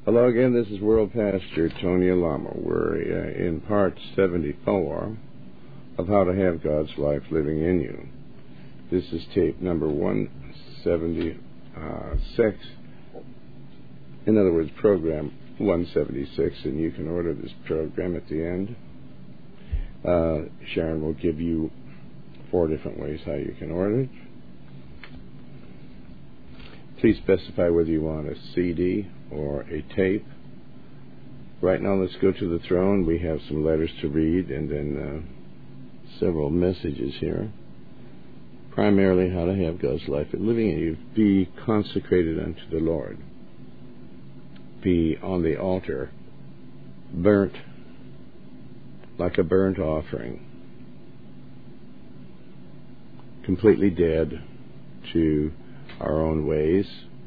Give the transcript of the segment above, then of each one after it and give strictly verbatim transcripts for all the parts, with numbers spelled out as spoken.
Hello again, this is World Pastor Tony Alamo. We're uh, in part seventy-four of How to Have God's Life Living in You. This is tape number one seventy-six. In other words, program one seventy-six, and you can order this program at the end. Uh, Sharon will give you four different ways how you can order it. Please specify whether you want a C D or a tape. Right now, let's go to the throne. We have some letters to read and then uh, several messages here. Primarily, how to have God's life living in you. Be consecrated unto the Lord. Be on the altar, burnt like a burnt offering. Completely dead to our own ways,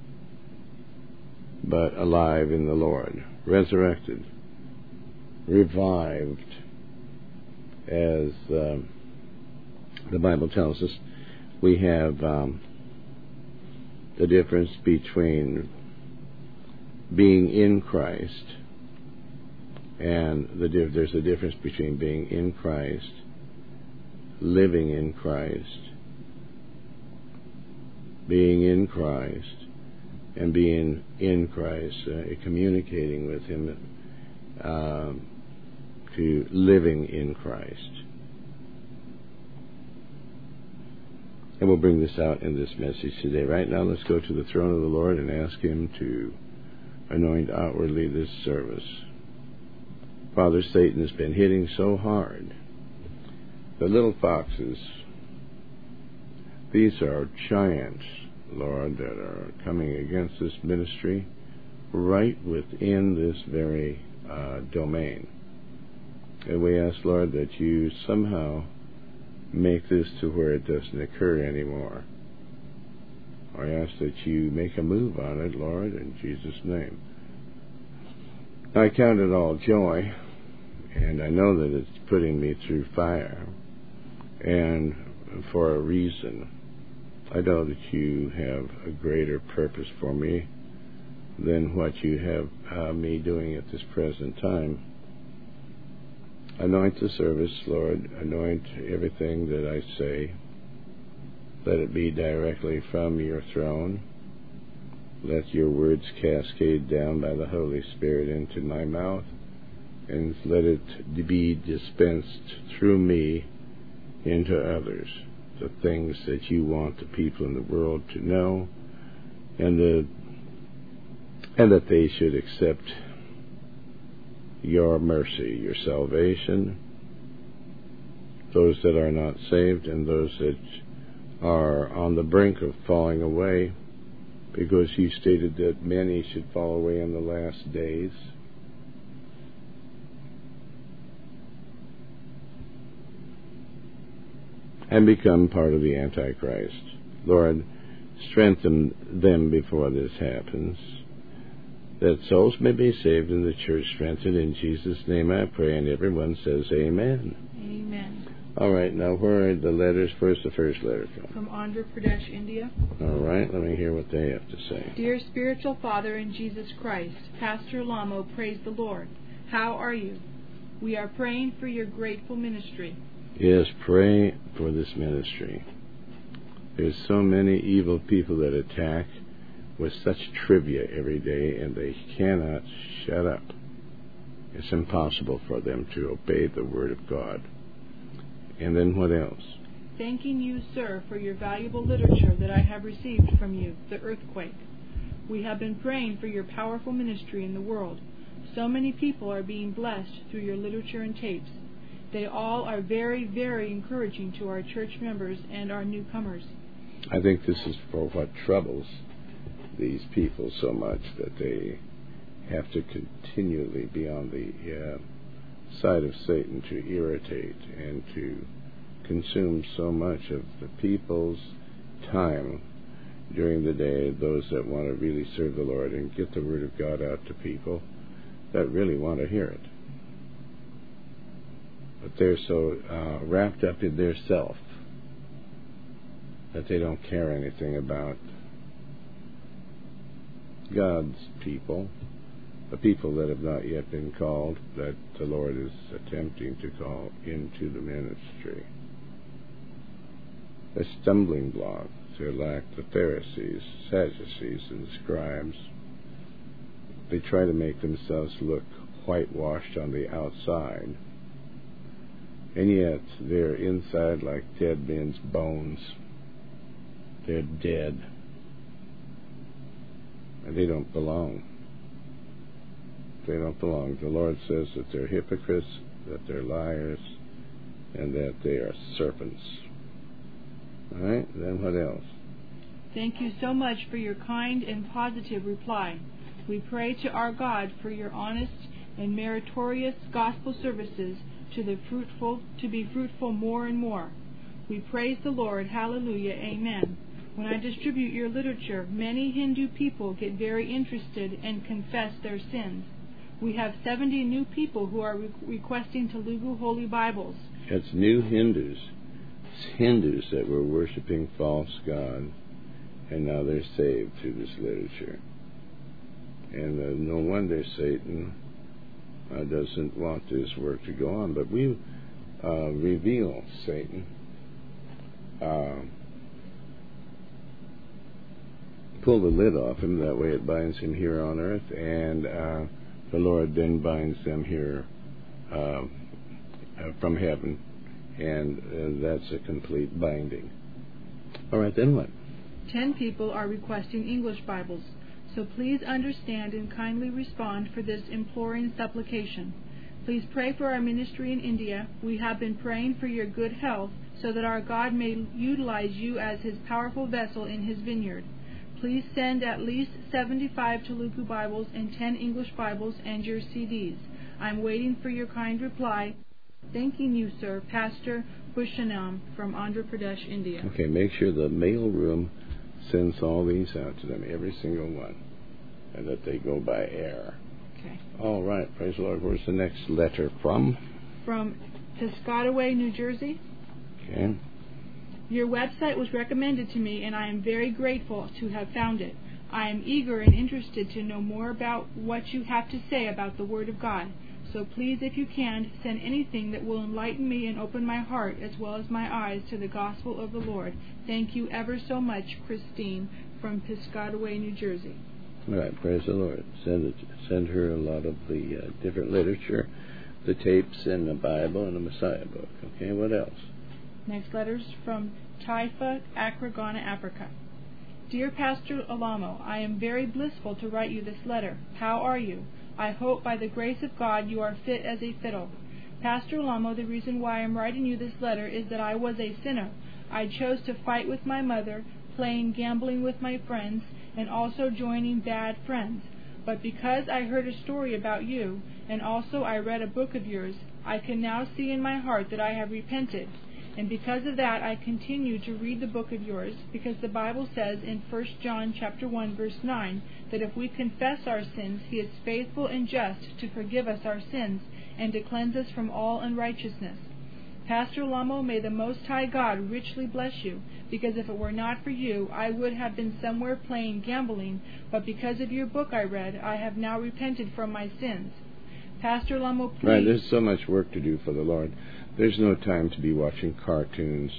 but alive in the Lord, resurrected, revived, as um, the Bible tells us. We have um, the difference between being in Christ, and the diff- there's a difference between being in Christ, living in Christ, being in Christ, and being in Christ, uh, communicating with Him, uh, to living in Christ. And we'll bring this out in this message today. Right now, let's go to the throne of the Lord and ask Him to anoint outwardly this service. Father, Satan has been hitting so hard. The little foxes, these are giants, Lord, that are coming against this ministry right within this very uh, domain. And we ask, Lord, that you somehow make this to where it doesn't occur anymore. I ask that you make a move on it, Lord, in Jesus' name. I count it all joy, and I know that it's putting me through fire, and for a reason. I know that you have a greater purpose for me than what you have uh, me doing at this present time. Anoint the service, Lord. Anoint everything that I say. Let it be directly from your throne. Let your words cascade down by the Holy Spirit into my mouth, and let it be dispensed through me into others. The things that you want the people in the world to know, and the and that they should accept your mercy, your salvation, those that are not saved and those that are on the brink of falling away, because you stated that many should fall away in the last days. And become part of the Antichrist. Lord, strengthen them before this happens, that souls may be saved and the church strengthened. In Jesus' name I pray, and everyone says amen. Amen. All right, now where are the letters? Where's the first letter from? From Andhra Pradesh, India. All right, let me hear what they have to say. Dear Spiritual Father in Jesus Christ, Pastor Lamo, praise the Lord. How are you? We are praying for your grateful ministry. Yes, pray for this ministry. There's so many evil people that attack with such trivia every day, and they cannot shut up. It's impossible for them to obey the Word of God. And then what else? Thanking you, sir, for your valuable literature that I have received from you, The Earthquake. We have been praying for your powerful ministry in the world. So many people are being blessed through your literature and tapes. They all are very, very encouraging to our church members and our newcomers. I think this is for what troubles these people so much, that they have to continually be on the uh, side of Satan to irritate and to consume so much of the people's time during the day, those that want to really serve the Lord and get the Word of God out to people that really want to hear it. But they're so uh, wrapped up in their self that they don't care anything about God's people the people that have not yet been called, that the Lord is attempting to call into the ministry. A stumbling block. They're like the Pharisees, Sadducees, and scribes. They try to make themselves look whitewashed on the outside, and yet they're inside like dead men's bones. They're dead, and they don't belong. They don't belong. The Lord says that they're hypocrites, that they're liars, and that they are serpents. All right, then what else? Thank you so much for your kind and positive reply. We pray to our God for your honest and meritorious gospel services to the fruitful to be fruitful more and more. We praise the Lord. Hallelujah. Amen. When I distribute your literature, many Hindu people get very interested and confess their sins. We have seventy new people who are re- requesting Telugu Holy Bibles. It's new Hindus. It's Hindus that were worshiping false God, and now they're saved through this literature. And uh, no wonder Satan uh, doesn't want this work to go on. But we uh, reveal Satan. Uh, pull the lid off him. That way it binds him here on earth, and uh, the Lord then binds them here uh, uh, from heaven. And uh, that's a complete binding. All right, then what? Ten people are requesting English Bibles. So please understand and kindly respond for this imploring supplication. Please pray for our ministry in India. We have been praying for your good health so that our God may utilize you as his powerful vessel in his vineyard. Please send at least seventy-five Telugu Bibles and ten English Bibles and your C Ds. I'm waiting for your kind reply. Thanking you, sir, Pastor Bhushanam from Andhra Pradesh, India. Okay, make sure the mail room sends all these out to them, every single one, and that they go by air. Okay. All right, praise the Lord. Where's the next letter from? From Piscataway, New Jersey. Okay. Your website was recommended to me, and I am very grateful to have found it. I am eager and interested to know more about what you have to say about the Word of God. So please, if you can, send anything that will enlighten me and open my heart as well as my eyes to the gospel of the Lord. Thank you ever so much, Christine from Piscataway, New Jersey. All right, praise the Lord. Send it, send her a lot of the uh, different literature, the tapes and the Bible and the Messiah book. Okay, what else? Next letter's from Taifa, Accra, Ghana, Africa. Dear Pastor Alamo, I am very blissful to write you this letter. How are you? I hope by the grace of God you are fit as a fiddle. Pastor Alamo, the reason why I am writing you this letter is that I was a sinner. I chose to fight with my mother, playing gambling with my friends, and also joining bad friends. But because I heard a story about you, and also I read a book of yours, I can now see in my heart that I have repented. And because of that, I continue to read the book of yours, because the Bible says in First John chapter one, verse nine, that if we confess our sins, he is faithful and just to forgive us our sins and to cleanse us from all unrighteousness. Pastor Lamo, may the Most High God richly bless you, because if it were not for you, I would have been somewhere playing gambling, but because of your book I read, I have now repented from my sins. Pastor Lamo, please... Right, there's so much work to do for the Lord. There's no time to be watching cartoons,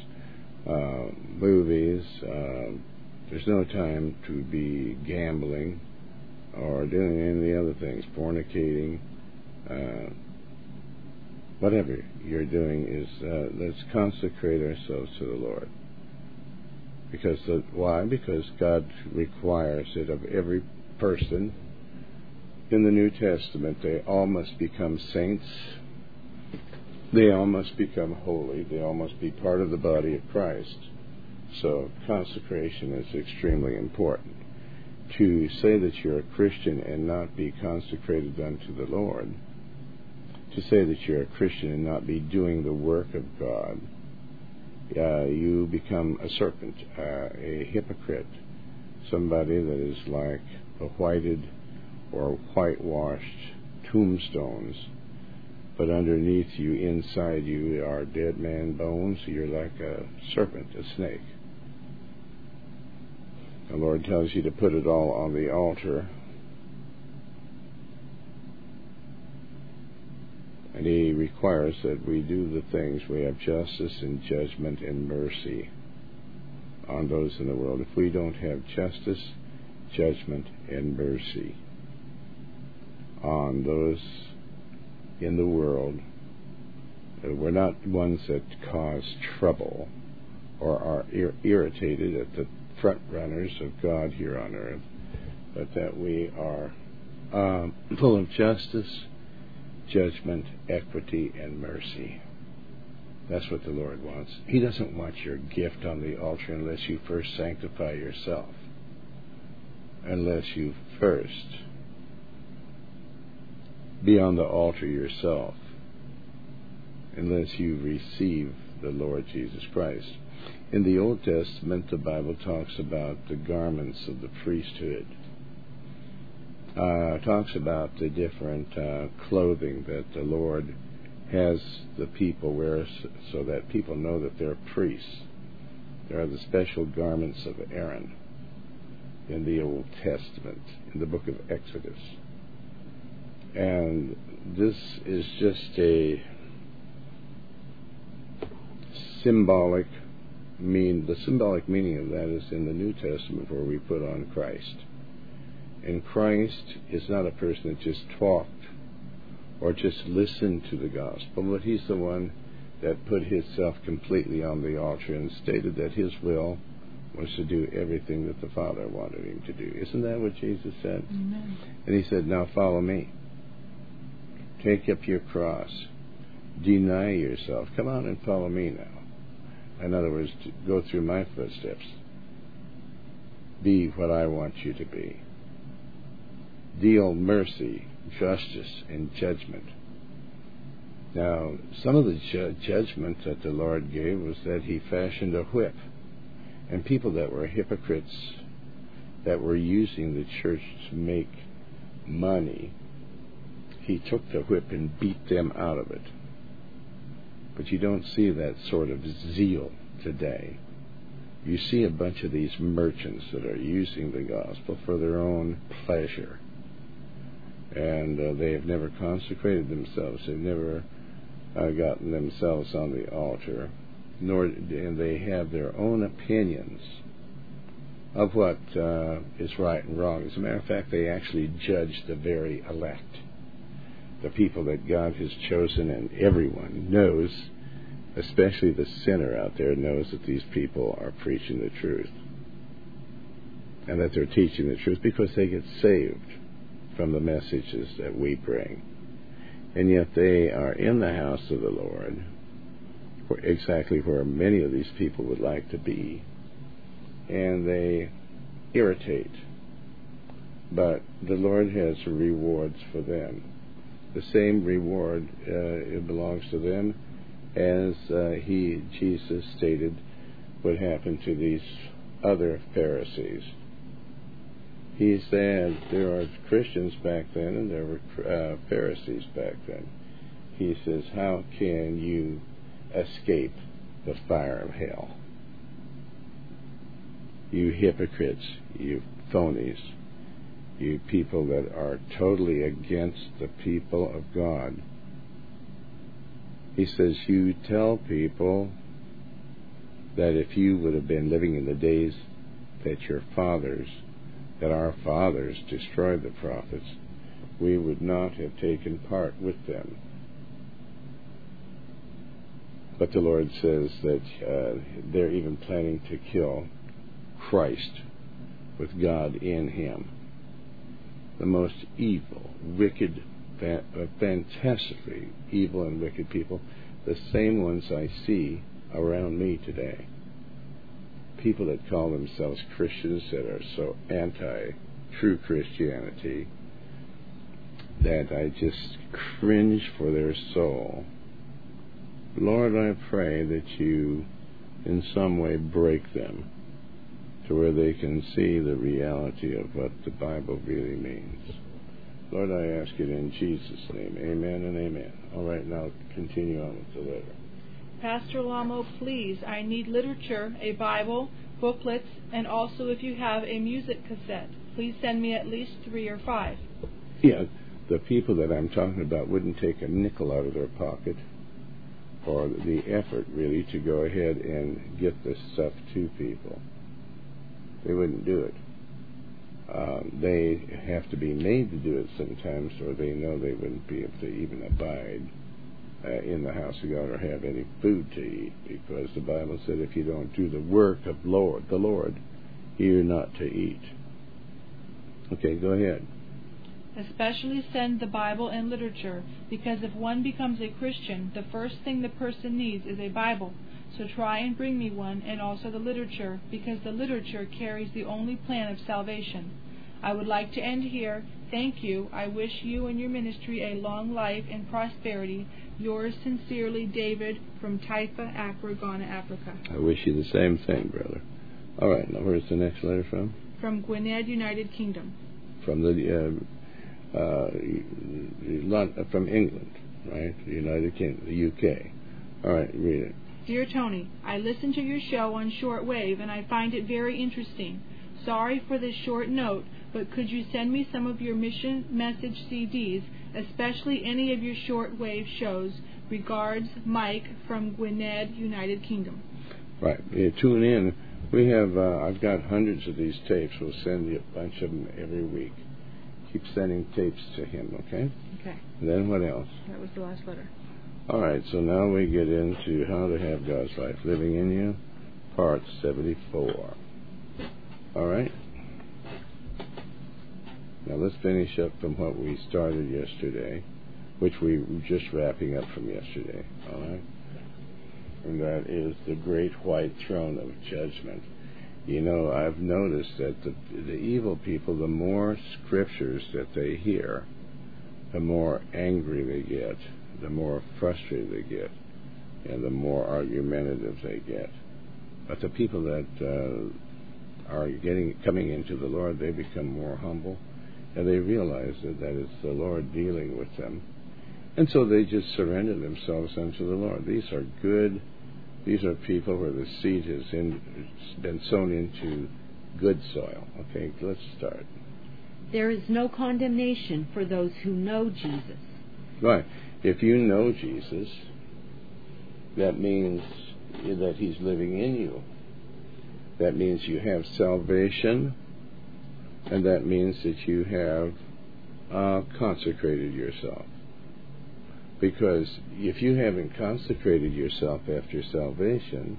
uh, movies. Uh, there's no time to be gambling or doing any of the other things, fornicating. Uh, whatever you're doing is, uh, let's consecrate ourselves to the Lord. Because the, why? Because God requires it of every person. In the New Testament, they all must become saints. They all must become holy. They all must be part of the body of Christ. So consecration is extremely important. To say that you're a Christian and not be consecrated unto the Lord, to say that you're a Christian and not be doing the work of God, uh, you become a serpent, uh, a hypocrite, somebody that is like a whited or whitewashed tombstones, but underneath you, inside you, are dead man bones. You're like a serpent, a snake. The Lord tells you to put it all on the altar And He requires that we do the things. We have justice and judgment and mercy on those in the world. If we don't have justice, judgment, and mercy on those in the world, we're not ones that cause trouble or are ir- irritated at the front runners of God here on earth, but that we are um, full of justice, judgment, equity, and mercy. That's what the Lord wants. He doesn't want your gift on the altar unless you first sanctify yourself, unless you first be on the altar yourself, unless you receive the Lord Jesus Christ. In the Old Testament, the Bible talks about the garments of the priesthood. Uh, talks about the different uh, clothing that the Lord has the people wear so that people know that they're priests. There are the special garments of Aaron in the Old Testament, in the book of Exodus. And this is just a symbolic mean. The symbolic meaning of that is in the New Testament, where we put on Christ. And Christ is not a person that just talked or just listened to the gospel, but He's the one that put Himself completely on the altar and stated that His will was to do everything that the Father wanted Him to do. Isn't that what Jesus said? Amen. And He said, now follow me. Take up your cross. Deny yourself. Come on and follow me now. In other words, to go through my footsteps. Be what I want you to be. Deal mercy, justice, and judgment. Now, some of the ju- judgment that the Lord gave was that He fashioned a whip. And people that were hypocrites, that were using the church to make money, He took the whip and beat them out of it. But you don't see that sort of zeal today. You see a bunch of these merchants that are using the gospel for their own pleasure. And uh, they have never consecrated themselves. They've never uh, gotten themselves on the altar. Nor and they have their own opinions of what uh, is right and wrong. As a matter of fact, they actually judge the very elect. The people that God has chosen, and everyone knows, especially the sinner out there, knows that these people are preaching the truth. And that they're teaching the truth because they get saved from the messages that we bring. And yet they are in the house of the Lord, exactly where many of these people would like to be, and they irritate. But the Lord has rewards for them. The same reward uh, it belongs to them as uh, he, Jesus, stated would happen to these other Pharisees. He said there are Christians back then and there were uh, Pharisees back then. He says, how can you escape the fire of hell? You hypocrites, you phonies, you people that are totally against the people of God. He says, you tell people that if you would have been living in the days that your fathers, that our fathers destroyed the prophets, we would not have taken part with them. But the Lord says that uh, they're even planning to kill Christ with God in Him. The most evil, wicked, fa- uh, fantastically evil and wicked people, the same ones I see around me today. People that call themselves Christians that are so anti-true Christianity that I just cringe for their soul. Lord, I pray that you in some way break them to where they can see the reality of what the Bible really means. Lord, I ask it in Jesus' name. Amen and amen. All right, now continue on with the letter. Pastor Lamo, please, I need literature, a Bible, booklets, and also if you have a music cassette. Please send me at least three or five. Yeah, the people that I'm talking about wouldn't take a nickel out of their pocket or the effort, really, to go ahead and get this stuff to people. They wouldn't do it. Um, they have to be made to do it sometimes, or they know they wouldn't be able to even abide uh, in the house of God or have any food to eat, because the Bible said if you don't do the work of Lord, the Lord, you're not to eat. Okay, go ahead. Especially send the Bible and literature, because if one becomes a Christian, the first thing the person needs is a Bible. So try and bring me one, and also the literature, because the literature carries the only plan of salvation. I would like to end here. Thank you. I wish you and your ministry a long life and prosperity. Yours sincerely, David, from Taifa, Accra, Ghana, Africa. I wish you the same thing, brother. All right, now where's the next letter from? From Gwynedd, United Kingdom. From the... Uh, Uh, from England, right? The United Kingdom, the U K. All right, read it. Dear Tony, I listen to your show on shortwave and I find it very interesting. Sorry for this short note, but could you send me some of your mission message C Ds, especially any of your shortwave shows? Regards, Mike from Gwynedd, United Kingdom. Right. Yeah, tune in. We have. Uh, I've got hundreds of these tapes. We'll send you a bunch of them every week. Keep sending tapes to him, okay? Okay. And then what else? That was the last letter. All right, so now we get into How to Have God's Life Living in You, Part seventy-four. All right? Now let's finish up from what we started yesterday, which we were just wrapping up from yesterday, all right? And that is the great white throne of judgment. You know, I've noticed that the, the evil people, the more scriptures that they hear, the more angry they get, the more frustrated they get, and the more argumentative they get. But the people that uh, are getting coming into the Lord, they become more humble, and they realize that, that it's the Lord dealing with them. And so they just surrender themselves unto the Lord. These are good These are people where the seed has in, been sown into good soil. Okay, let's start. There is no condemnation for those who know Jesus. Right. If you know Jesus, that means that he's living in you. That means you have salvation, and that means that you have uh, consecrated yourself. Because if you haven't consecrated yourself after salvation,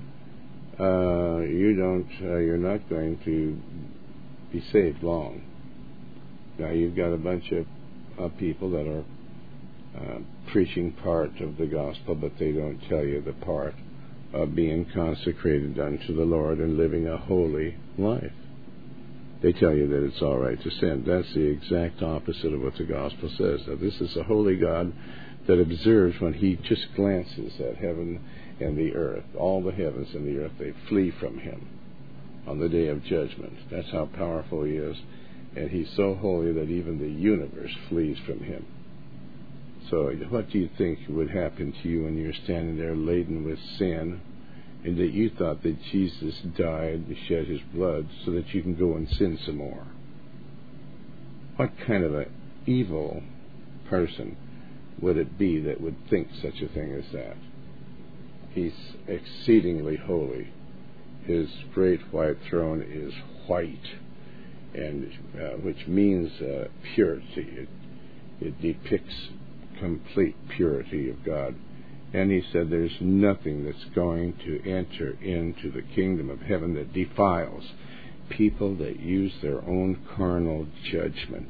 uh, you don't, uh, you're not going to be saved long. Now you've got a bunch of uh, people that are uh, preaching part of the gospel, but they don't tell you the part of being consecrated unto the Lord and living a holy life. They tell you that it's all right to sin. That's the exact opposite of what the gospel says. Now, this is a holy God that observes when he just glances at heaven and the earth. All the heavens and the earth, they flee from him on the day of judgment. That's how powerful he is. And he's so holy that even the universe flees from him. So what do you think would happen to you when you're standing there laden with sin, and that you thought that Jesus died and shed his blood so that you can go and sin some more? What kind of an evil person would it be that would think such a thing as that? He's exceedingly holy. His great white throne is white, and uh, which means uh, purity. It, it depicts complete purity of God. And he said there's nothing that's going to enter into the kingdom of heaven that defiles people that use their own carnal judgment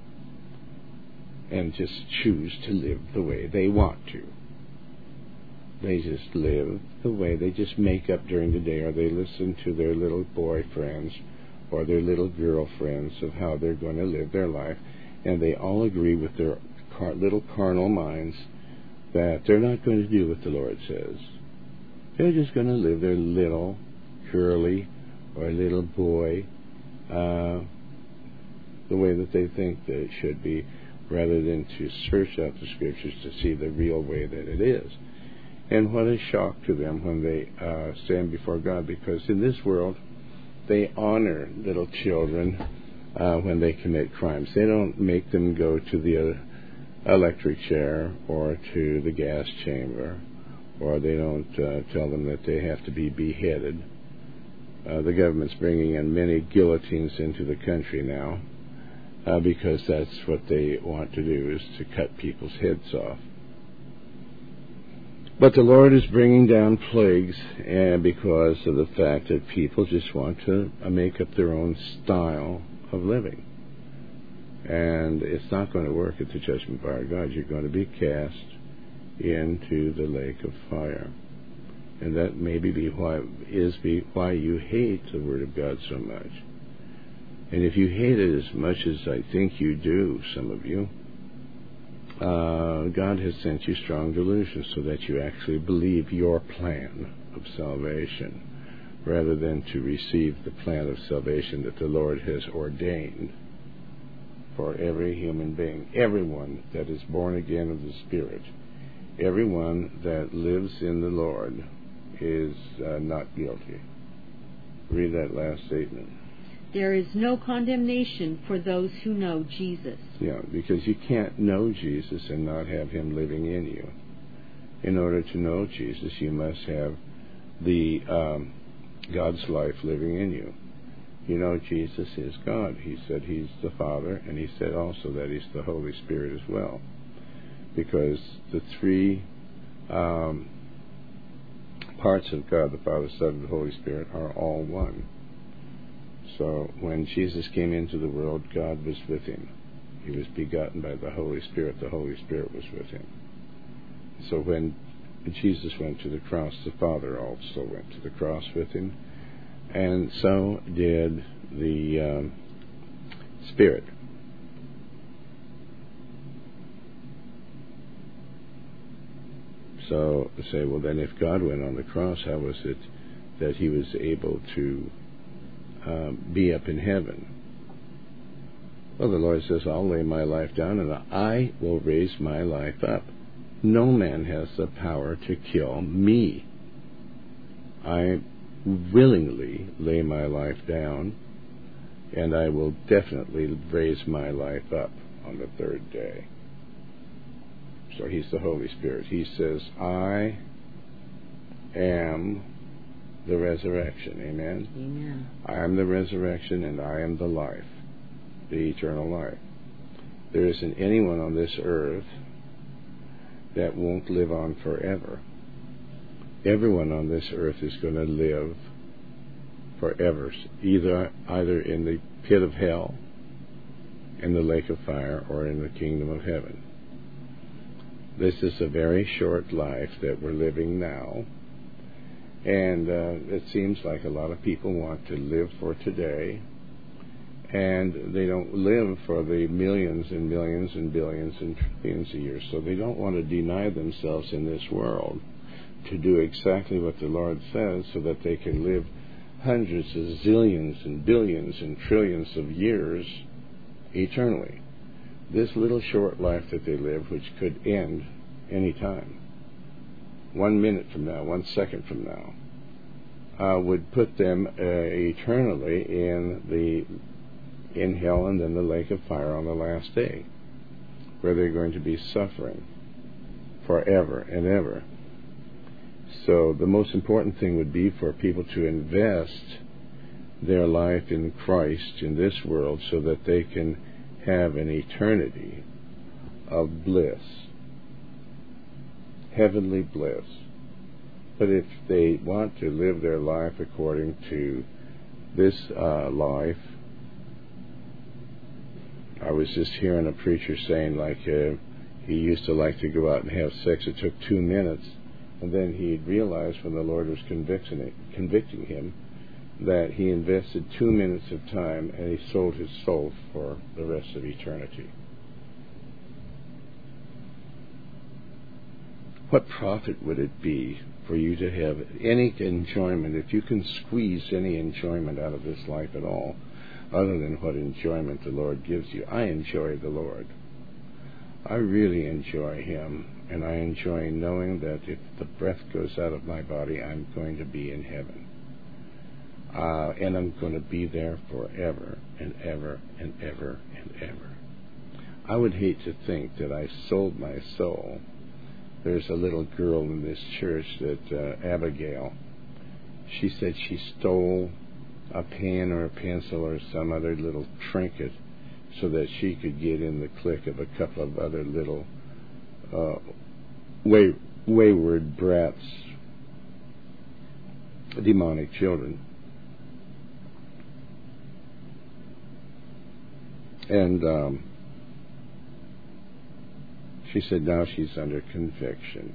and just choose to live the way they want to. They just live the way they just make up during the day, or they listen to their little boyfriends or their little girlfriends of how they're going to live their life, and they all agree with their car- little carnal minds that they're not going to do what the Lord says. They're just going to live their little girly or little boy uh, the way that they think that it should be, rather than to search out the Scriptures to see the real way that it is. And what a shock to them when they uh, stand before God, because in this world they honor little children uh, when they commit crimes. They don't make them go to the uh, electric chair or to the gas chamber, or they don't uh, tell them that they have to be beheaded. Uh, the government's bringing in many guillotines into the country now uh, because that's what they want to do, is to cut people's heads off. But the Lord is bringing down plagues and because of the fact that people just want to uh, make up their own style of living. And it's not going to work at the judgment bar of God. You're going to be cast into the lake of fire. And that maybe be why is be why you hate the Word of God so much. And if you hate it as much as I think you do, some of you, uh, God has sent you strong delusions so that you actually believe your plan of salvation, rather than to receive the plan of salvation that the Lord has ordained for every human being, everyone that is born again of the Spirit, everyone that lives in the Lord is uh, not guilty. Read that last statement. There is no condemnation for those who know Jesus. Yeah, because you can't know Jesus and not have Him living in you. In order to know Jesus, you must have the um, God's life living in you. You know, Jesus is God. He said He's the Father, and He said also that He's the Holy Spirit as well. Because the three um, parts of God, the Father, Son, and the Holy Spirit, are all one. So when Jesus came into the world, God was with Him. He was begotten by the Holy Spirit. The Holy Spirit was with Him. So when Jesus went to the cross, the Father also went to the cross with Him. And so did the um, Spirit. So say, well, then if God went on the cross, how was it that He was able to um, be up in heaven? Well, the Lord says, I'll lay my life down and I will raise my life up. No man has the power to kill me. I willingly lay my life down, and I will definitely raise my life up on the third day. So He's the Holy Spirit. He says, I am the resurrection. Amen? Amen. I am the resurrection, and I am the life, the eternal life. There isn't anyone on this earth that won't live on forever. Everyone on this earth is going to live forever, either either in the pit of hell, in the lake of fire, or in the kingdom of heaven. This is a very short life that we're living now, and uh, it seems like a lot of people want to live for today, and they don't live for the millions and millions and billions and trillions of years, so they don't want to deny themselves in this world to do exactly what the Lord says, so that they can live hundreds of zillions and billions and trillions of years eternally. This little short life that they live, which could end any time, one minute from now, one second from now, uh, would put them uh, eternally in the in hell and then the lake of fire on the last day, where they're going to be suffering forever and ever. So the most important thing would be for people to invest their life in Christ in this world so that they can have an eternity of bliss, heavenly bliss. But if they want to live their life according to this uh, life, I was just hearing a preacher saying, like, uh, he used to like to go out and have sex. It took two minutes. And then he realized when the Lord was convicting, convicting him that he invested two minutes of time and he sold his soul for the rest of eternity. What profit would it be for you to have any enjoyment, if you can squeeze any enjoyment out of this life at all, other than what enjoyment the Lord gives you? I enjoy the Lord. I really enjoy Him. And I enjoy knowing that if the breath goes out of my body, I'm going to be in heaven. uh, and I'm going to be there forever and ever and ever and ever. I would hate to think that I sold my soul. There's a little girl in this church that uh, Abigail, she said she stole a pen or a pencil or some other little trinket so that she could get in the clique of a couple of other little uh, way, wayward brats, demonic children. And um, she said now she's under conviction.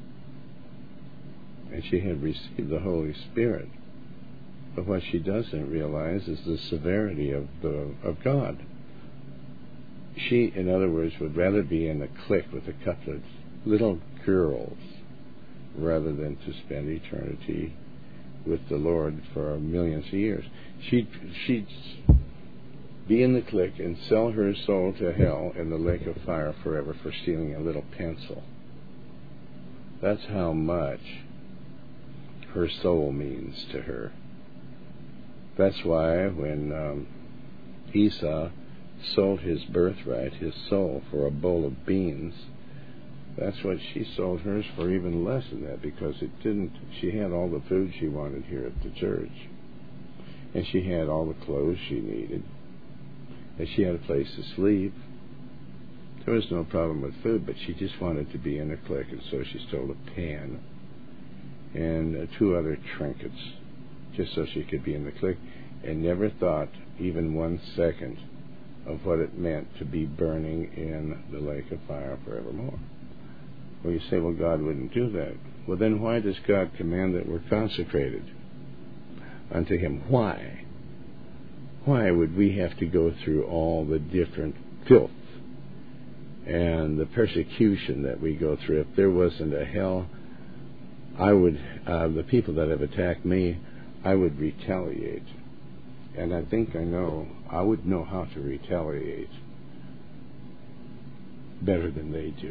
And she had received the Holy Spirit. But what she doesn't realize is the severity of the of God. She, in other words, would rather be in a clique with a couple of little girls rather than to spend eternity with the Lord for millions of years. She'd, she'd be in the clique and sell her soul to hell in the lake of fire forever for stealing a little pencil. That's how much her soul means to her. That's why when um, Esau sold his birthright, his soul, for a bowl of beans, that's what she sold hers for, even less than that, because it didn't. She had all the food she wanted here at the church, and she had all the clothes she needed, and she had a place to sleep. There was no problem with food, but she just wanted to be in a clique, and so she stole a pen and uh, two other trinkets just so she could be in the clique, and never thought even one second of what it meant to be burning in the lake of fire forevermore. Well, you say, well, God wouldn't do that. Well, then why does God command that we're consecrated unto Him? Why? Why would we have to go through all the different filth and the persecution that we go through? If there wasn't a hell, I would, uh, the people that have attacked me, I would retaliate. And I think I know, I would know how to retaliate better than they do.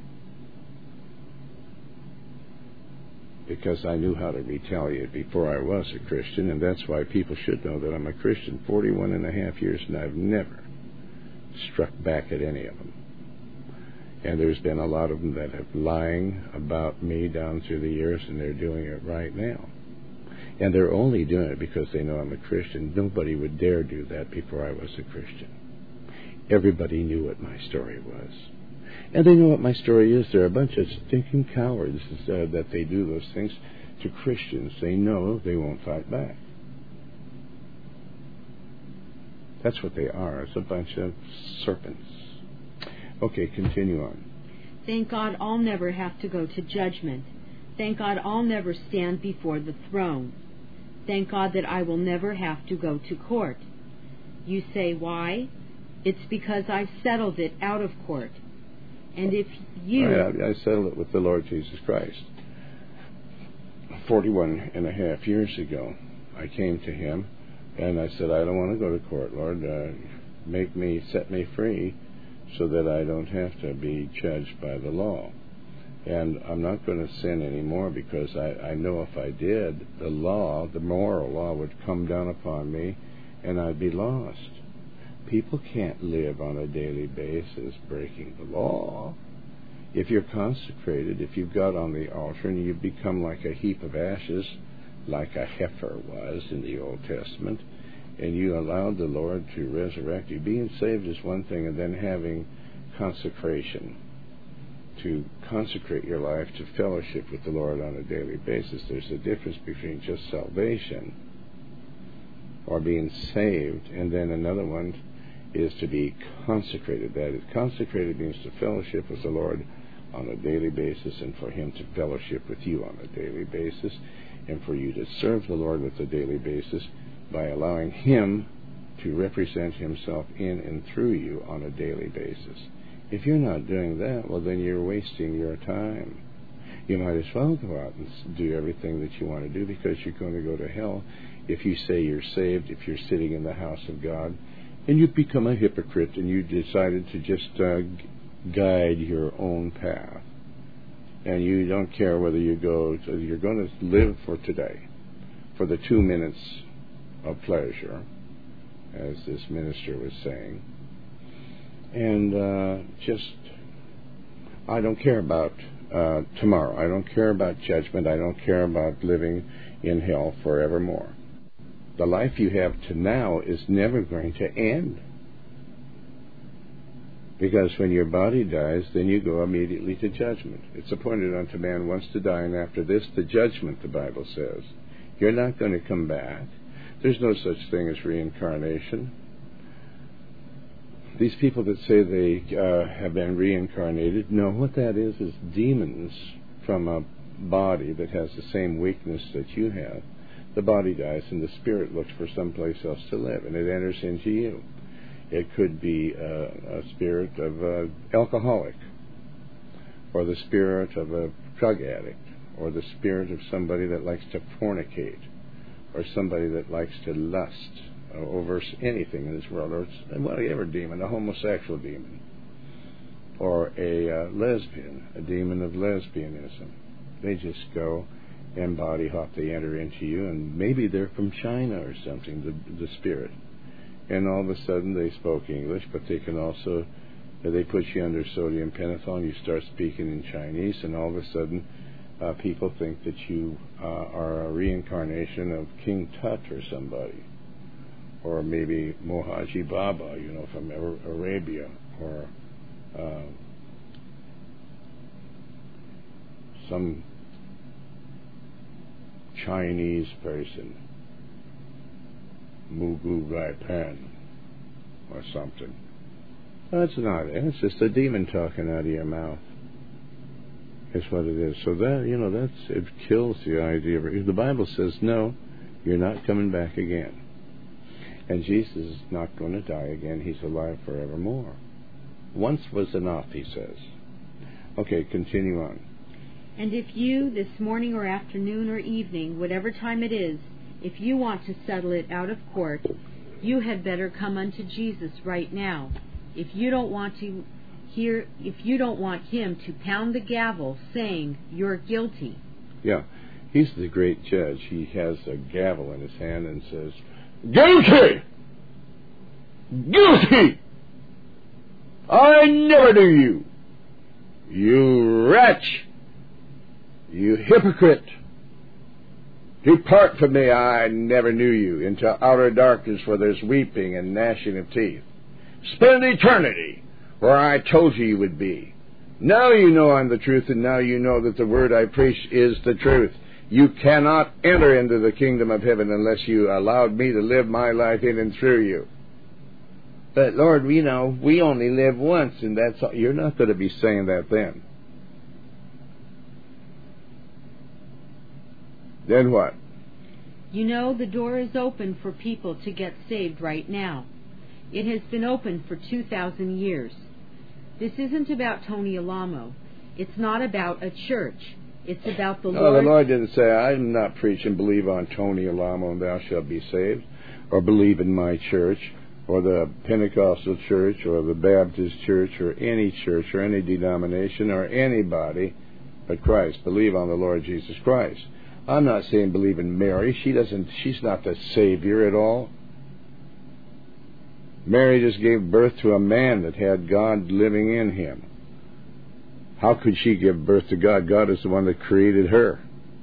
Because I knew how to retaliate before I was a Christian, and that's why people should know that I'm a Christian forty-one and a half years, and I've never struck back at any of them. And there's been a lot of them that have lying about me down through the years, and they're doing it right now. And they're only doing it because they know I'm a Christian. Nobody would dare do that before I was a Christian. Everybody knew what my story was. And they know what my story is. They're a bunch of stinking cowards uh, that they do those things to Christians. They know they won't fight back. That's what they are. It's a bunch of serpents. Okay, continue on. Thank God I'll never have to go to judgment. Thank God I'll never stand before the throne. Thank God that I will never have to go to court. You say, why? It's because I've settled it out of court. And if you... I, I settled it with the Lord Jesus Christ. forty-one and a half years ago, I came to Him, and I said, I don't want to go to court, Lord. Uh, make me, set me free so that I don't have to be judged by the law. And I'm not going to sin anymore, because I, I know if I did, the law, the moral law, would come down upon me and I'd be lost. People can't live on a daily basis breaking the law. If you're consecrated, if you've got on the altar and you become like a heap of ashes, like a heifer was in the Old Testament, and you allowed the Lord to resurrect you, being saved is one thing, and then having consecration, to consecrate your life to fellowship with the Lord on a daily basis. There's a difference between just salvation or being saved, and then another one is to be consecrated. That is, consecrated means to fellowship with the Lord on a daily basis, and for Him to fellowship with you on a daily basis, and for you to serve the Lord with a daily basis by allowing Him to represent Himself in and through you on a daily basis. If you're not doing that, well, then you're wasting your time. You might as well go out and do everything that you want to do, because you're going to go to hell if you say you're saved, if you're sitting in the house of God, and you've become a hypocrite and you decided to just uh, guide your own path. And you don't care whether you go, to, you're going to live for today, for the two minutes of pleasure, as this minister was saying, and uh, just, I don't care about uh, tomorrow. I don't care about judgment. I don't care about living in hell forevermore. The life you have to now is never going to end. Because when your body dies, then you go immediately to judgment. It's appointed unto man once to die, and after this, the judgment, the Bible says. You're not going to come back. There's no such thing as reincarnation. These people that say they uh, have been reincarnated, no, what that is is demons from a body that has the same weakness that you have. The body dies, and the spirit looks for someplace else to live, and it enters into you. It could be a, a spirit of an alcoholic, or the spirit of a drug addict, or the spirit of somebody that likes to fornicate, or somebody that likes to lust over anything in this world, or whatever demon, a homosexual demon, or a uh, lesbian, a demon of lesbianism. They just go and body hop, they enter into you, and maybe they're from China or something, the, the spirit. And all of a sudden they spoke English, but they can also, they put you under sodium pentothal, and you start speaking in Chinese, and all of a sudden uh, people think that you uh, are a reincarnation of King Tut or somebody, or maybe Mohaji Baba, you know, from Arabia, or uh, some Chinese person, Mugu Gai Pan, or something. That's not it. It's just a demon talking out of your mouth. Is what it is. So that, you know, that's, it kills the idea of, the Bible says, no, you're not coming back again. And Jesus is not going to die again. He's alive forevermore. Once was enough, he says. Okay, continue on. And if you, this morning or afternoon or evening, whatever time it is, if you want to settle it out of court, you had better come unto Jesus right now. If you don't want to hear, if you don't want him to pound the gavel saying you're guilty. Yeah, he's the great judge. He has a gavel in his hand and says, "Guilty! Guilty! I never knew you! You wretch! You hypocrite! Depart from me, I never knew you, into outer darkness where there's weeping and gnashing of teeth. Spend eternity where I told you you would be. Now you know I'm the truth, and now you know that the word I preach is the truth. You cannot enter into the kingdom of heaven unless you allowed me to live my life in and through you. But Lord, you know, we only live once, and that's all. You're not going to be saying that then. Then what? You know, the door is open for people to get saved right now. It has been open for two thousand years. This isn't about Tony Alamo. It's not about a church. It's about the no, Lord. The Lord didn't say, I'm not preaching believe on Tony Alamo and thou shalt be saved, or believe in my church, or the Pentecostal church, or the Baptist church, or any church, or any denomination, or anybody but Christ. Believe on the Lord Jesus Christ. I'm not saying believe in Mary. She doesn't. She's not the Savior at all. Mary just gave birth to a man that had God living in him. How could she give birth to God? God is the one that created her.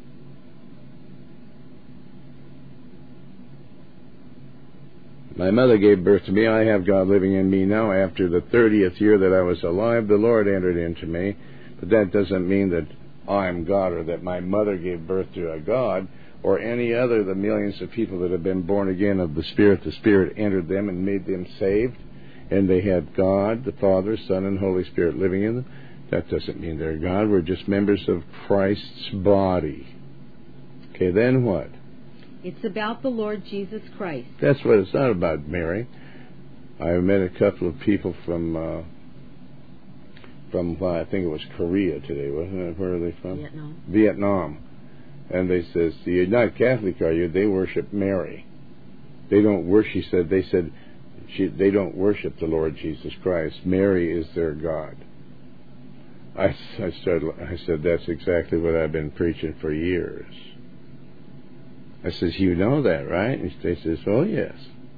My mother gave birth to me. I have God living in me now. After the thirtieth year that I was alive, the Lord entered into me. But that doesn't mean that I'm God, or that my mother gave birth to a God, or any other of the millions of people that have been born again of the Spirit. The Spirit entered them and made them saved, and they had God, the Father, Son, and Holy Spirit living in them. That doesn't mean they're God. We're just members of Christ's body. Okay, then what? It's about the Lord Jesus Christ. That's what it's not about, Mary. I met a couple of people from... Uh, From, well, I think it was Korea today, wasn't it? Where are they from? Vietnam. Vietnam. And they says, you're not Catholic, are you? They worship Mary. They don't worship, she said, they said, she, they don't worship the Lord Jesus Christ. Mary is their God. I, I, started, I said, that's exactly what I've been preaching for years. I says, you know that, right? And they says, oh, yes.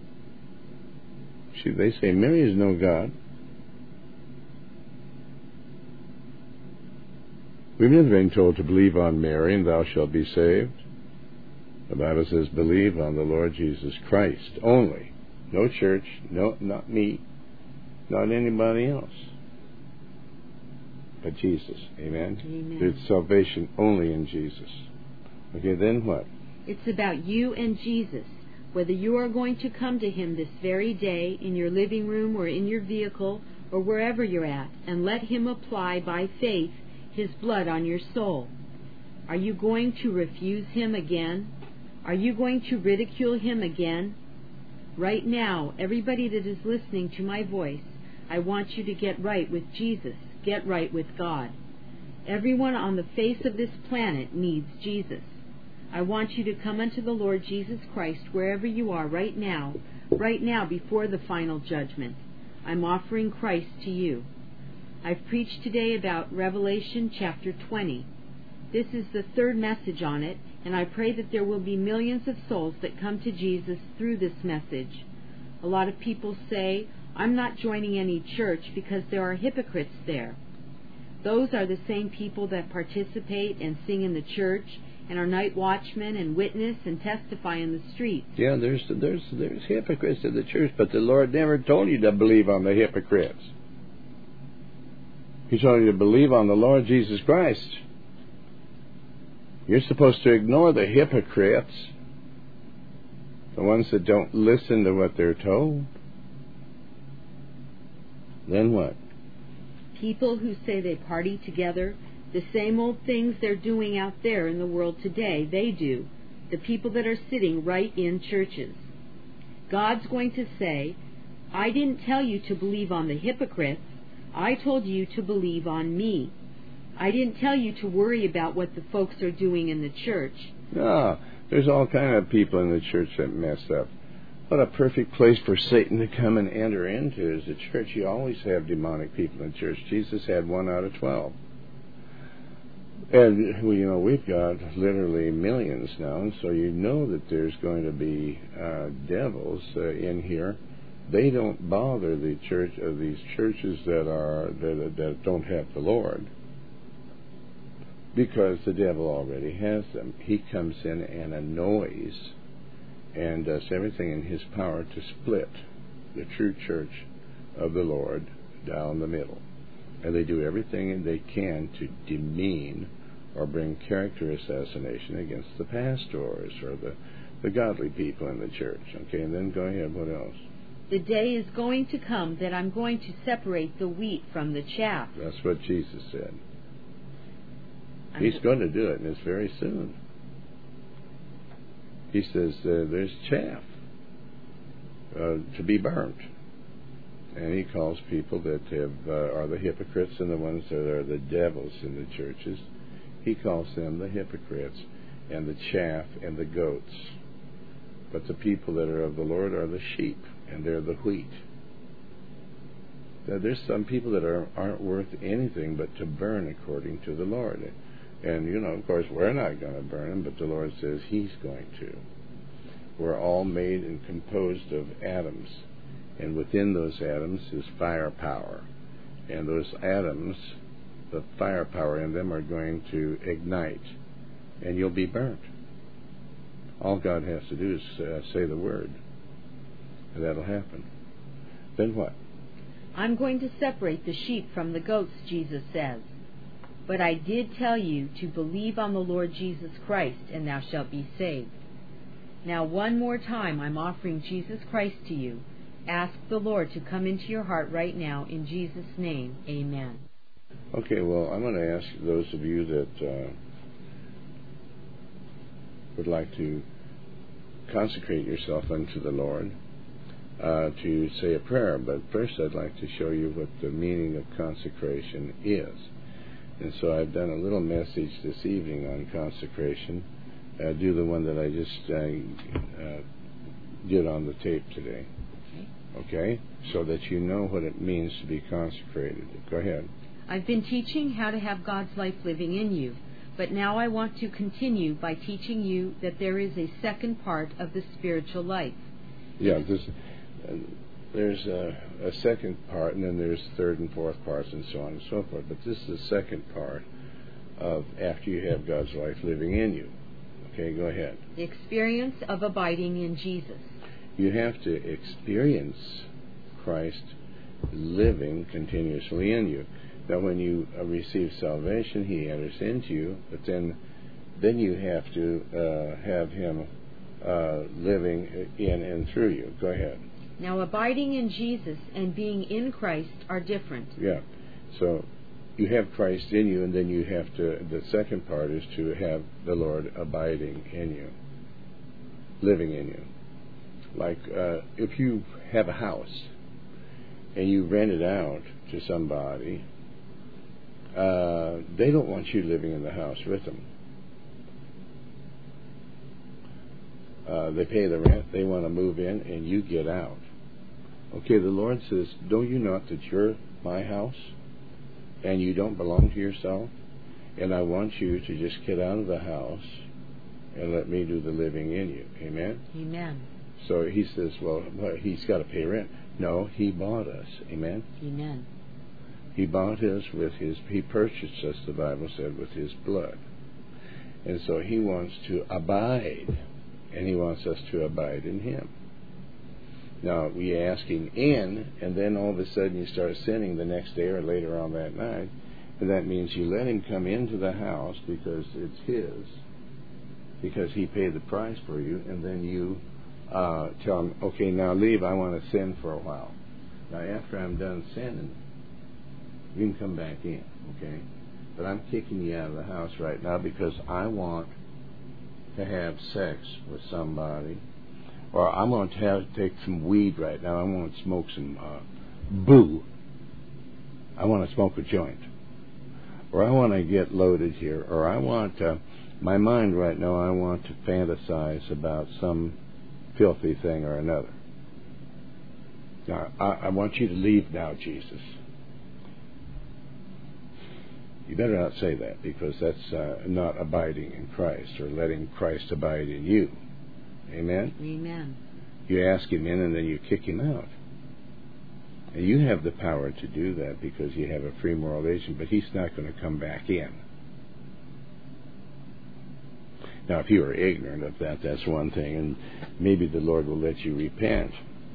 She, they say, Mary is no God. We've never been told to believe on Mary and thou shalt be saved. The Bible says, believe on the Lord Jesus Christ only. No church, no, not me, not anybody else, but Jesus. Amen? Amen. There's salvation only in Jesus. Okay, then what? It's about you and Jesus. Whether you are going to come to Him this very day in your living room or in your vehicle or wherever you're at, and let Him apply by faith His blood on your soul. Are you going to refuse Him again? Are you going to ridicule Him again? Right now, everybody that is listening to my voice, I want you to get right with Jesus. Get right with God. Everyone on the face of this planet needs Jesus. I want you to come unto the Lord Jesus Christ wherever you are right now, right now before the final judgment. I'm offering Christ to you. I've preached today about Revelation chapter twenty. This is the third message on it, and I pray that there will be millions of souls that come to Jesus through this message. A lot of people say, I'm not joining any church because there are hypocrites there. Those are the same people that participate and sing in the church and are night watchmen and witness and testify in the streets. Yeah, there's there's there's hypocrites in the church, but the Lord never told you to believe on the hypocrites. He told you to believe on the Lord Jesus Christ. You're supposed to ignore the hypocrites, the ones that don't listen to what they're told. Then what? People who say they party together, the same old things they're doing out there in the world today, they do. The people that are sitting right in churches. God's going to say, I didn't tell you to believe on the hypocrites. I told you to believe on me. I didn't tell you to worry about what the folks are doing in the church. No, there's all kind of people in the church that mess up. What a perfect place for Satan to come and enter into is the church. You always have demonic people in church. Jesus had one out of twelve. And, well, you know, we've got literally millions now, and so you know that there's going to be uh, devils uh, in here. They don't bother the church of uh, these churches that are that, that don't have the Lord, because the devil already has them. He comes in and annoys and does everything in his power to split the true church of the Lord down the middle. And they do everything they can to demean or bring character assassination against the pastors or the, the godly people in the church. Okay, and then go ahead, what else? The day is going to come that I'm going to separate the wheat from the chaff. That's what Jesus said. I'm He's going to do it, and it's very soon. He says uh, there's chaff uh, to be burnt. And he calls people that have uh, are the hypocrites and the ones that are the devils in the churches. He calls them the hypocrites and the chaff and the goats. But the people that are of the Lord are the sheep, and they're the wheat. Now, there's some people that are, aren't worth anything but to burn according to the Lord. And, you know, of course, we're not going to burn them, but the Lord says He's going to. We're all made and composed of atoms. And within those atoms is firepower. And those atoms, the firepower in them, are going to ignite. And you'll be burnt. All God has to do is uh, say the word. And that'll happen. Then what? I'm going to separate the sheep from the goats, Jesus says. But I did tell you to believe on the Lord Jesus Christ, and thou shalt be saved. Now one more time I'm offering Jesus Christ to you. Ask the Lord to come into your heart right now in Jesus' name. Amen. Okay, well, I'm going to ask those of you that uh, would like to consecrate yourself unto the Lord uh, to say a prayer. But first I'd like to show you what the meaning of consecration is. And so I've done a little message this evening on consecration. Uh, do the one that I just uh, uh, did on the tape today. Okay? So that you know what it means to be consecrated. Go ahead. I've been teaching how to have God's life living in you. But now I want to continue by teaching you that there is a second part of the spiritual life. Yeah, this, uh, there's a, a second part, and then there's third and fourth parts, and so on and so forth. But this is the second part of after you have God's life living in you. Okay, go ahead. The experience of abiding in Jesus. You have to experience Christ living continuously in you. Now, when you uh, receive salvation, He enters into you, but then, then you have to uh, have Him uh, living in and through you. Go ahead. Now, abiding in Jesus and being in Christ are different. Yeah. So you have Christ in you, and then you have to. The second part is to have the Lord abiding in you, living in you. Like uh, if you have a house and you rent it out to somebody. Uh, they don't want you living in the house with them. Uh, they pay the rent, they want to move in, and you get out. Okay, the Lord says, know you not that you're my house, and you don't belong to yourself, and I want you to just get out of the house and let me do the living in you. Amen? Amen. So He says, well, He's got to pay rent. No, He bought us. Amen? Amen. He bought us with His, He purchased us, the Bible said, with His blood. And so He wants to abide, and He wants us to abide in Him. Now, we ask Him in, and then all of a sudden you start sinning the next day or later on that night, and that means you let Him come into the house because it's His, because He paid the price for you, and then you uh, tell Him, okay, now leave, I want to sin for a while. Now, after I'm done sinning, you can come back in, okay? But I'm kicking you out of the house right now because I want to have sex with somebody, or I'm going to have take some weed right now. I want to smoke some uh, boo. I want to smoke a joint, or I want to get loaded here, or I want to, my mind right now, I want to fantasize about some filthy thing or another. Now, I, I want you to leave now, Jesus. You better not say that, because that's uh, not abiding in Christ or letting Christ abide in you. Amen? Amen. You ask Him in and then you kick Him out. And you have the power to do that because you have a free moral agent, but He's not going to come back in. Now, if you are ignorant of that, that's one thing, and maybe the Lord will let you repent.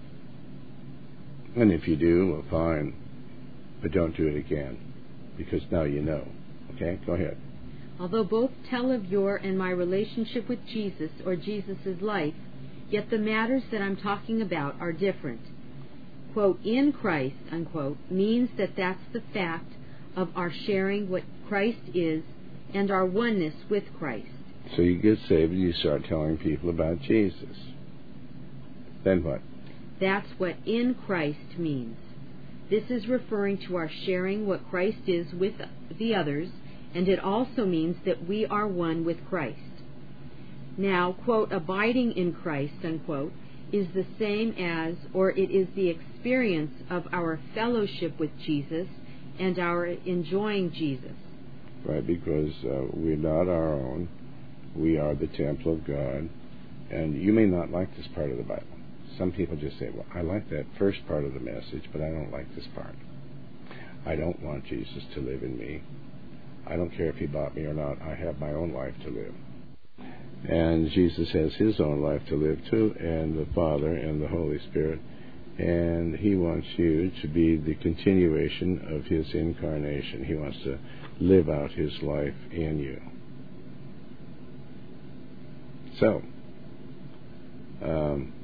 And if you do, well, fine, but don't do it again. Because now you know. Okay, go ahead. Although both tell of your and my relationship with Jesus or Jesus' life, yet the matters that I'm talking about are different. Quote, in Christ, unquote, means that that's the fact of our sharing what Christ is and our oneness with Christ. So you get saved and you start telling people about Jesus. Then what? That's what in Christ means. This is referring to our sharing what Christ is with the others, and it also means that we are one with Christ. Now, quote, abiding in Christ, unquote, is the same as, or it is the experience of our fellowship with Jesus and our enjoying Jesus. Right, because uh, we're not our own. We are the temple of God. And you may not like this part of the Bible. Some people just say, well, I like that first part of the message, but I don't like this part. I don't want Jesus to live in me. I don't care if He bought me or not. I have my own life to live. And Jesus has His own life to live too, and the Father and the Holy Spirit. And He wants you to be the continuation of His incarnation. He wants to live out His life in you. So, um,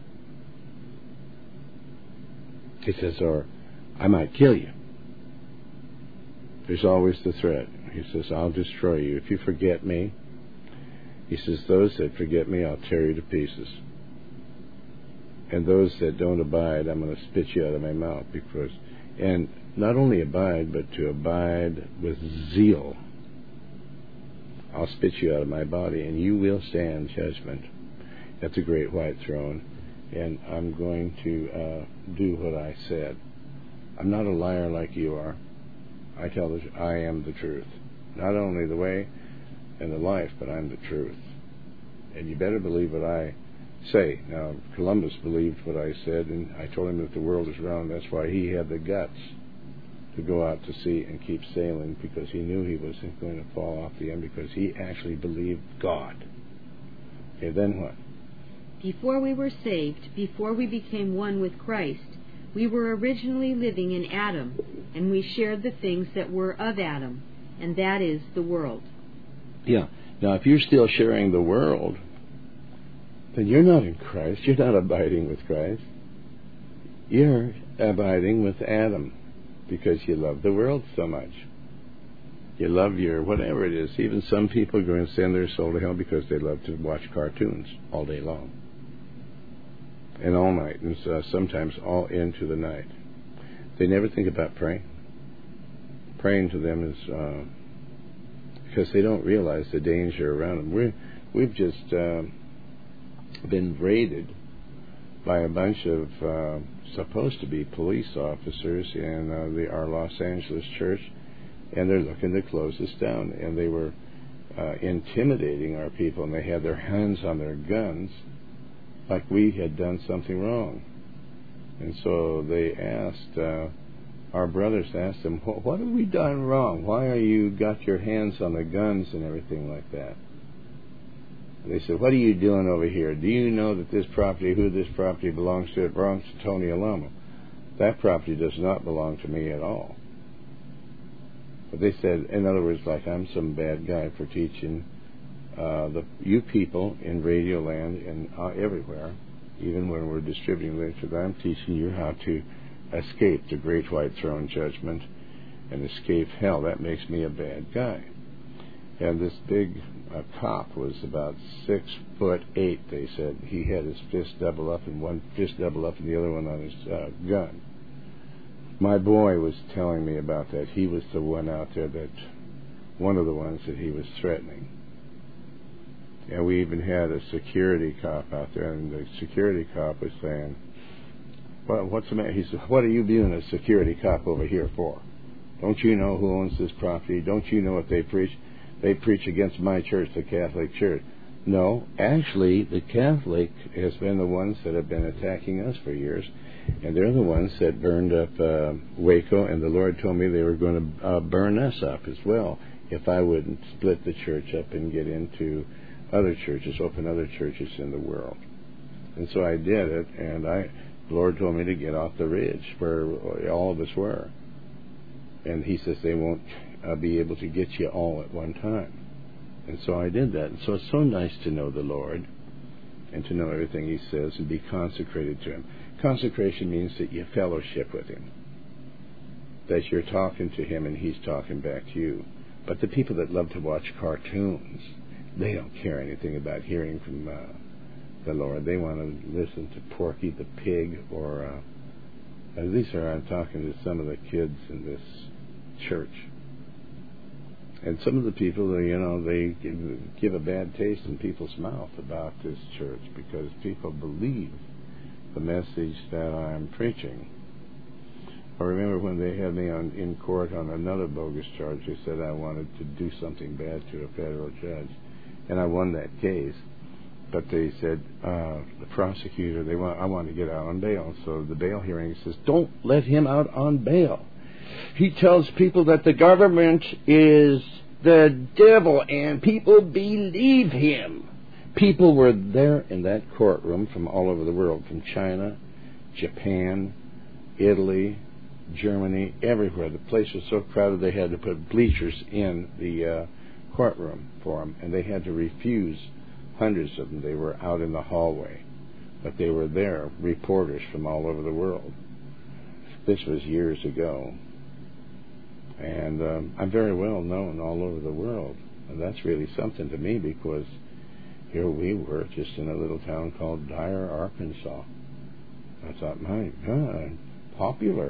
He says, or I might kill you. There's always the threat. He says, I'll destroy you. If you forget me, He says, those that forget me, I'll tear you to pieces. And those that don't abide, I'm going to spit you out of my mouth. Because, and not only abide, but to abide with zeal. I'll spit you out of my body, and you will stand judgment at the great white throne. And I'm going to uh, do what I said. I'm not a liar like you are. I tell the I am the truth. Not only the way, and the life, but I'm the truth. And you better believe what I say. Now, Columbus believed what I said, and I told him that the world is round. That's why he had the guts to go out to sea and keep sailing, because he knew he wasn't going to fall off the end, because he actually believed God. Okay, then what? Before we were saved, before we became one with Christ, we were originally living in Adam, and we shared the things that were of Adam, and that is the world. Yeah. Now, if you're still sharing the world, then you're not in Christ. You're not abiding with Christ. You're abiding with Adam, because you love the world so much. You love your whatever it is. Even some people are going to send their soul to hell because they love to watch cartoons all day long and all night, and so sometimes all into the night. They never think about praying. Praying to them is uh, because they don't realize the danger around them. We're, we've just uh, been raided by a bunch of uh, supposed to be police officers in uh, the, our Los Angeles church, and they're looking to close us down. And they were uh, intimidating our people, and they had their hands on their guns like we had done something wrong. And so they asked, uh, our brothers asked them, what have we done wrong? Why are you got your hands on the guns and everything like that? They said, what are you doing over here? Do you know that this property, who this property belongs to? It belongs to Tony Alamo. That property does not belong to me at all. But they said, in other words, like I'm some bad guy for teaching uh, the you people in Radio Land and uh, everywhere, even when we're distributing literature, that I'm teaching you how to escape the Great White Throne Judgment and escape hell. That makes me a bad guy. And this big uh, cop was about six foot eight, they said. He had his fist double up, and one fist double up and the other one on his uh, gun. My boy was telling me about that. He was the one out there that, one of the ones that he was threatening. And we even had a security cop out there, and the security cop was saying, well, what's the matter? He said, what are you being a security cop over here for? Don't you know who owns this property? Don't you know what they preach? They preach against my church, the Catholic Church. No, actually, the Catholic has been the ones that have been attacking us for years, and they're the ones that burned up uh, Waco, and the Lord told me they were going to uh, burn us up as well if I wouldn't split the church up and get into other churches, open other churches in the world. And so I did it, and I, the Lord told me to get off the ridge where all of us were. And he says they won't uh, be able to get you all at one time. And so I did that. And so it's so nice to know the Lord and to know everything he says and be consecrated to him. Consecration means that you fellowship with him, that you're talking to him and he's talking back to you. But the people that love to watch cartoons, they don't care anything about hearing from uh, the Lord. They want to listen to Porky the Pig, or uh, at least I'm talking to some of the kids in this church. And some of the people, you know, they give, give a bad taste in people's mouth about this church because people believe the message that I'm preaching. I remember when they had me on, in court on another bogus charge. They said I wanted to do something bad to a federal judge, and I won that case. But they said uh, the prosecutor, they want I want to get out on bail. So the bail hearing says, "Don't let him out on bail. He tells people that the government is the devil, and people believe him." People were there in that courtroom from all over the world, from China, Japan, Italy, Germany, everywhere. The place was so crowded they had to put bleachers in the uh, courtroom for them, and they had to refuse hundreds of them. They were out in the hallway, but they were there, reporters from all over the world. This was years ago, and um, I'm very well known all over the world, and that's really something to me, because here we were just in a little town called Dyer, Arkansas. I thought, my God, popular.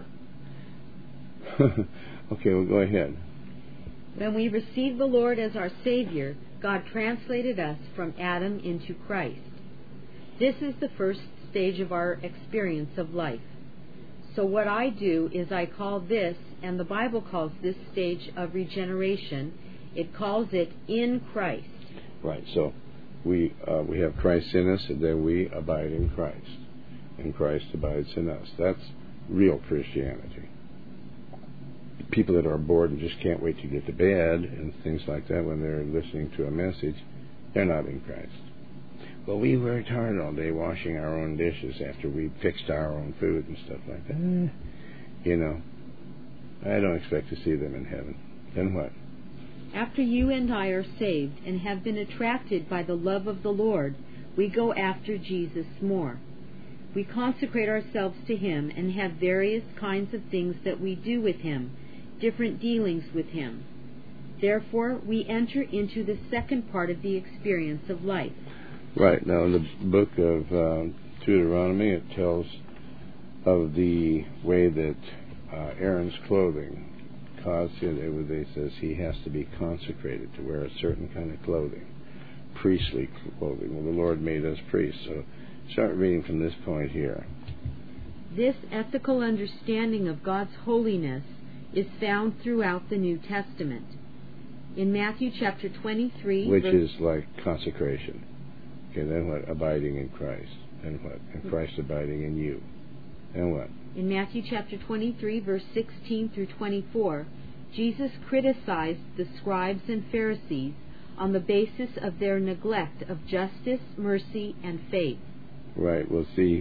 Okay, well, go ahead. When we received the Lord as our Savior, God translated us from Adam into Christ. This is the first stage of our experience of life. So what I do is I call this, and the Bible calls this stage of regeneration, It calls it in Christ. Right, so we uh, we have Christ in us, and then we abide in Christ, and Christ abides in us. That's real Christianity. People that are bored and just can't wait to get to bed and things like that when they're listening to a message, they're not in Christ. Well, we worked hard all day washing our own dishes after we fixed our own food and stuff like that. Eh, you know, I don't expect to see them in heaven. Then what? After you and I are saved and have been attracted by the love of the Lord, we go after Jesus more. We consecrate ourselves to Him and have various kinds of things that we do with Him, different dealings with Him. Therefore, we enter into the second part of the experience of life. Right. Now, in the book of uh, Deuteronomy, it tells of the way that uh, Aaron's clothing caused him, it says he has to be consecrated to wear a certain kind of clothing, priestly clothing. Well, the Lord made us priests, so start reading from this point here. This ethical understanding of God's holiness is found throughout the New Testament. In Matthew chapter twenty-three, which verse is like consecration. Okay, then what? Abiding in Christ. And what? And Christ abiding in you. And what? In Matthew chapter twenty-three, verse sixteen through twenty-four, Jesus criticized the scribes and Pharisees on the basis of their neglect of justice, mercy, and faith. Right. Well, see,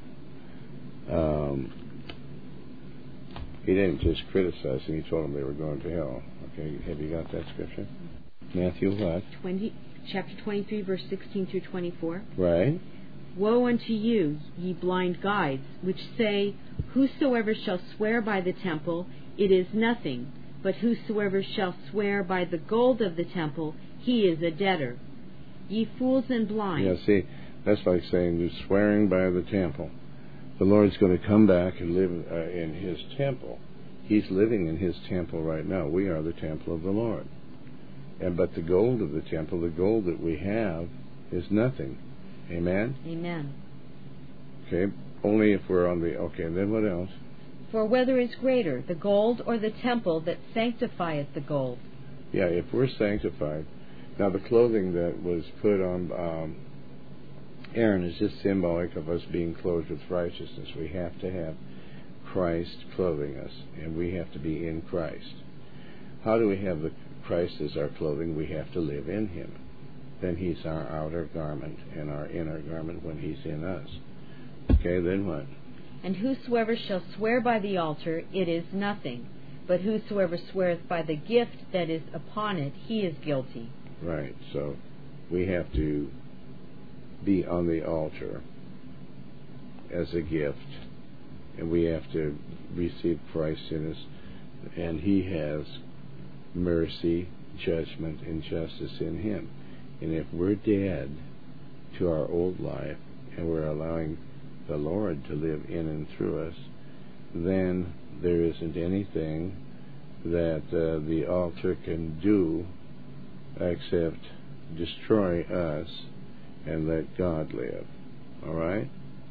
um, he didn't just criticize them, he told them they were going to hell. Okay, have you got that scripture? Matthew what? twenty, chapter twenty-three, verse sixteen through twenty-four. Right. Woe unto you, ye blind guides, which say, Whosoever shall swear by the temple, it is nothing, but whosoever shall swear by the gold of the temple, he is a debtor. Ye fools and blind. Yeah, see, that's like saying you're swearing by the temple. The Lord's going to come back and live uh, in His temple. He's living in His temple right now. We are the temple of the Lord. And but the gold of the temple, the gold that we have, is nothing. Amen? Amen. Okay, only if we're on the... Okay, and then what else? For whether is greater, the gold or the temple that sanctifieth the gold? Yeah, if we're sanctified. Now, the clothing that was put on um, Aaron is just symbolic of us being clothed with righteousness. We have to have Christ clothing us, and we have to be in Christ. How do we have the Christ as our clothing? We have to live in Him. Then He's our outer garment and our inner garment when He's in us. Okay, then what? And whosoever shall swear by the altar, it is nothing. But whosoever sweareth by the gift that is upon it, he is guilty. Right, so we have to be on the altar as a gift, and we have to receive Christ in us, and He has mercy, judgment, and justice in Him. And if we're dead to our old life and we're allowing the Lord to live in and through us, then there isn't anything that uh, the altar can do except destroy us and let God live. All right?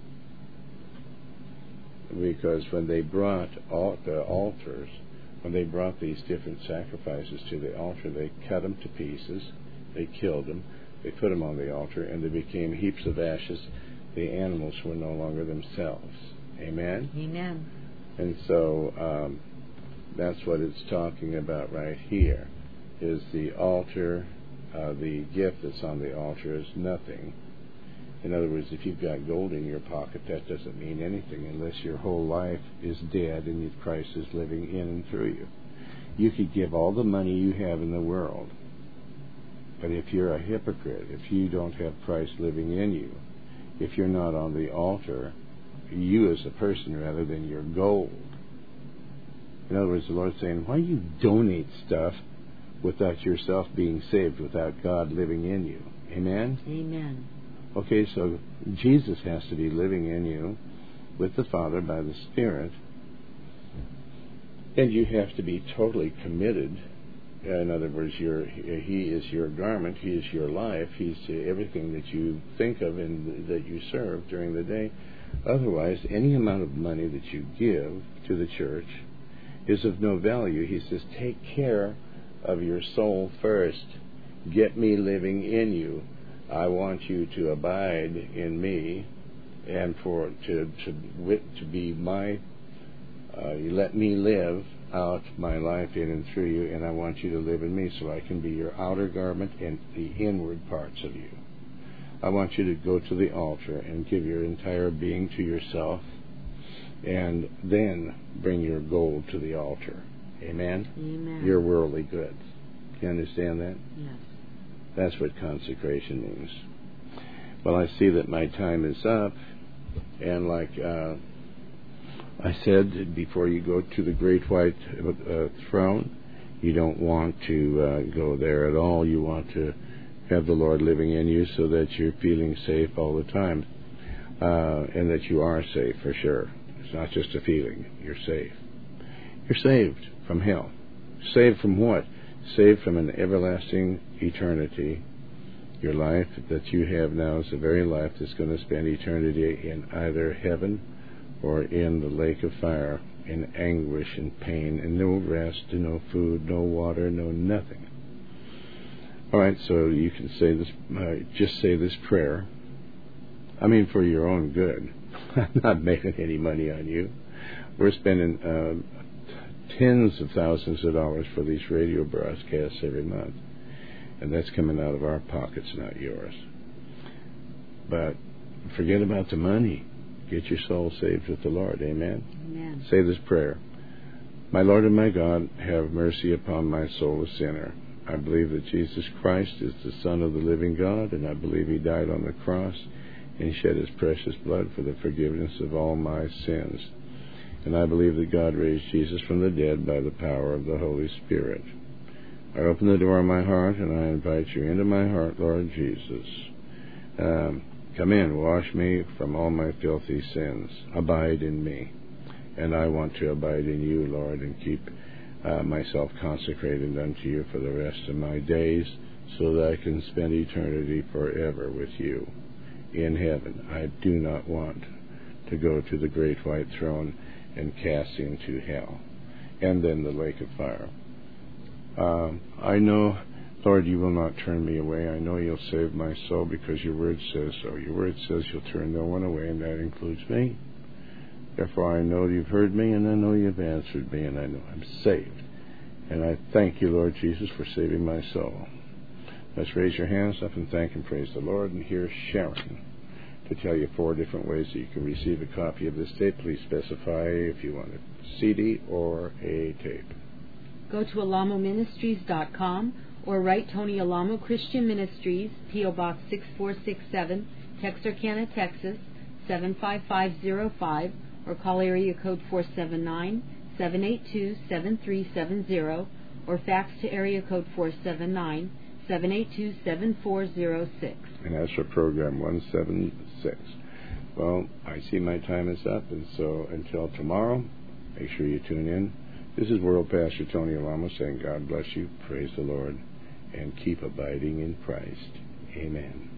Because when they brought all the altars, when they brought these different sacrifices to the altar, they cut them to pieces, they killed them, they put them on the altar, and they became heaps of ashes. The animals were no longer themselves. Amen? Amen. And so um, that's what it's talking about right here, is the altar, uh, the gift that's on the altar is nothing. In other words, if you've got gold in your pocket, that doesn't mean anything unless your whole life is dead and Christ is living in and through you. You could give all the money you have in the world, but if you're a hypocrite, if you don't have Christ living in you, if you're not on the altar, you as a person rather than your gold. In other words, the Lord's saying, why do you donate stuff without yourself being saved, without God living in you? Amen? Amen. Okay, so Jesus has to be living in you with the Father by the Spirit, and you have to be totally committed. In other words, you're, He is your garment, He is your life, He's everything that you think of and that you serve during the day. Otherwise, any amount of money that you give to the church is of no value. He says, take care of your soul first. Get me living in you. I want you to abide in me, and for to to to be my. Uh, you let me live out my life in and through you, and I want you to live in me, so I can be your outer garment and the inward parts of you. I want you to go to the altar and give your entire being to yourself, and then bring your gold to the altar. Amen? Amen. Your worldly goods. You understand that? Yes. That's what consecration means. Well, I see that my time is up, and like uh, I said, before you go to the great white uh, throne, you don't want to uh, go there at all. You want to have the Lord living in you so that you're feeling safe all the time, uh, and that you are safe for sure. It's not just a feeling. You're safe. You're saved from hell. Saved from what? Saved from an everlasting eternity. Your life that you have now is the very life that's going to spend eternity in either heaven or in the lake of fire, in anguish and pain, and no rest, and no food, no water, no nothing. All right, so you can say this, uh, just say this prayer. I mean, for your own good. I'm not making any money on you. We're spending uh, tens of thousands of dollars for these radio broadcasts every month, and that's coming out of our pockets, not yours. But forget about the money. Get your soul saved with the Lord. Amen? Amen. Say this prayer. My Lord and my God, have mercy upon my soul, a sinner. I believe that Jesus Christ is the Son of the living God, and I believe he died on the cross and he shed his precious blood for the forgiveness of all my sins. And I believe that God raised Jesus from the dead by the power of the Holy Spirit. I open the door of my heart, and I invite you into my heart, Lord Jesus. Um, come in, wash me from all my filthy sins. Abide in me. And I want to abide in you, Lord, and keep uh, myself consecrated unto you for the rest of my days, so that I can spend eternity forever with you in heaven. I do not want to go to the great white throne and cast into hell, and then the lake of fire. Um, I know, Lord, you will not turn me away. I know you'll save my soul because your word says so. Your word says you'll turn no one away, and that includes me. Therefore, I know you've heard me, and I know you've answered me, and I know I'm saved. And I thank you, Lord Jesus, for saving my soul. Let's raise your hands up and thank and praise the Lord. And here's Sharon to tell you four different ways that you can receive a copy of this tape. Please specify if you want a C D or a tape. Go to alamo ministries dot com or write Tony Alamo Christian Ministries, P O Box six four six seven, Texarkana, Texas, seven five five zero five, or call area code four seven nine, seven eight two, seven three seven zero, or fax to area code four seven nine, seven eight two, seven four zero six. And that's for program one seventy-six. Well, I see my time is up, and so until tomorrow, make sure you tune in. This is World Pastor Tony Alamo saying God bless you, praise the Lord, and keep abiding in Christ. Amen.